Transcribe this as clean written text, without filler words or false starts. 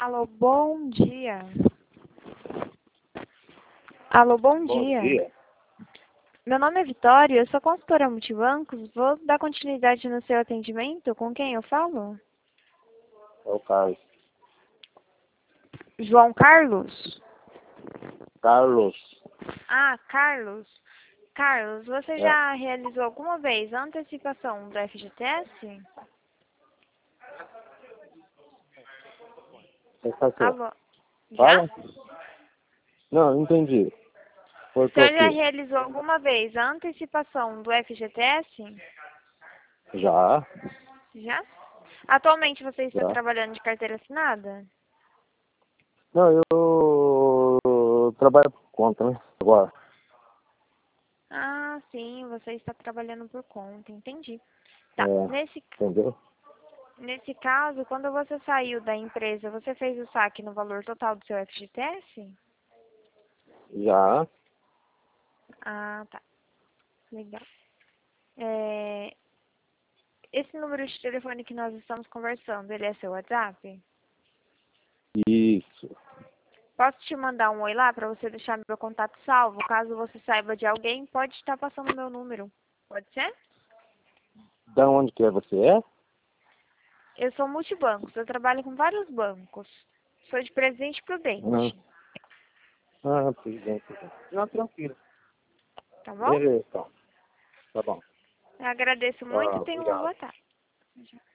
Alô, bom dia. Alô, bom dia. Bom dia. Meu nome é Vitória, eu sou consultora multibancos. Vou dar continuidade no seu atendimento. Com quem eu falo? É o Carlos. João Carlos? Carlos. Ah, Carlos. Carlos, você É. já realizou alguma vez a antecipação do FGTS? Alô? Já? Fala? Não entendi. O Cortou senhor já aqui. realizou alguma vez a antecipação do FGTS? Já. Já? Atualmente você está Já. trabalhando de carteira assinada? Não, eu trabalho por conta, né? Agora. Ah, sim, você está trabalhando por conta, entendi. Tá, É. Entendeu? nesse caso, quando você saiu da empresa, você fez o saque no valor total do seu FGTS? Já. Ah, tá, legal. É, esse número de telefone que nós estamos conversando, ele é seu WhatsApp? Isso. Posso te mandar um oi lá para você deixar meu contato salvo? Caso você saiba de alguém, pode estar passando meu número. Pode ser? Da onde que é você é? Eu sou multibancos, eu trabalho com vários bancos. Sou de Presidente Ah, Prudente, tudo bem, tudo bem. Não, tranquilo. tá bom? Beleza, então. Tá bom. Eu agradeço muito Ah, e tenha uma obrigado. boa tarde.